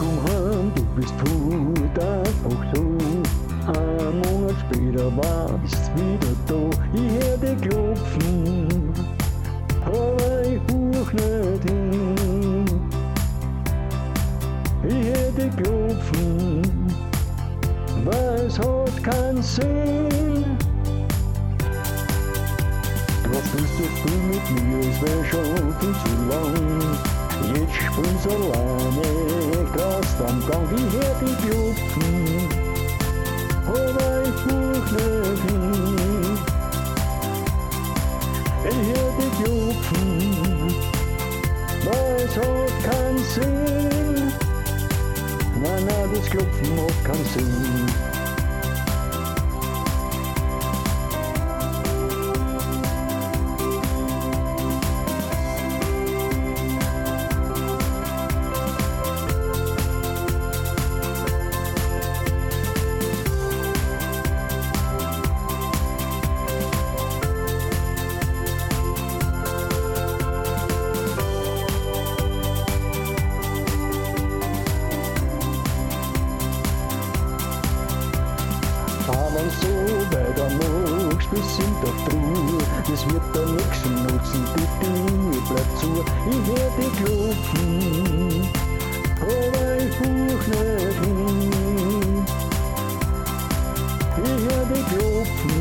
komm heim, du bist tot, einfach so. Ein Monat später warst wieder da. Ich hör dich klopfen, aber ich huch nicht hin. Ich hör dich klopfen, weil es hat keinen Sinn. Du spielst das Spiel mit mir, es wär schon viel zu lang. Jetzt spielst alleine, krass am Gang. Ich hör dich klopfen, aber ich huch nicht hin. Ich hör dich klopfen, weil es hat keinen Sinn. Nein, das Klopfen hat keinen Sinn. Aber so weiter magst bis in der Früh, das wird der nächste nutzen, die Tür bleibt zu. Ich hör dich klopfen, aber ich huch nicht hin. Ich hör dich klopfen,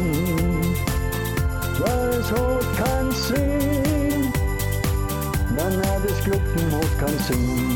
weil es hat keinen Sinn. Nein, das Klopfen hat keinen Sinn.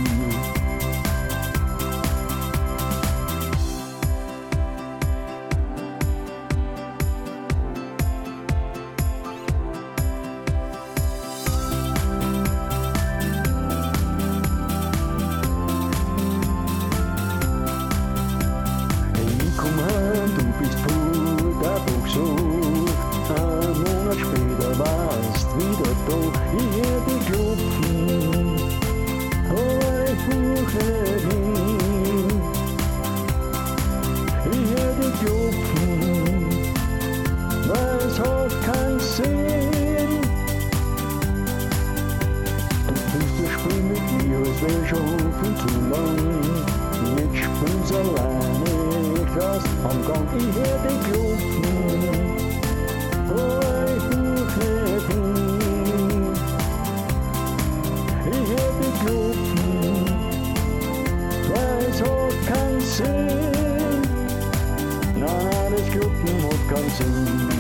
Du bist tot, einfach so. Ein Monat später warst wieder da. Ich hör dich klopfen, aber ich huch nicht hin. Ich hör dich klopfen, weil es hat keinen Sinn. Du spielst das Spiel mit mir, es wär schon viel zu lang. Jetzt spielst alleine, krass am Gang. Ich hör dich klopfen, aber ich huch nicht hin. Ich hör dich klopfen, weil es hat keinen Sinn. Nein, das Klopfen hat keinen Sinn.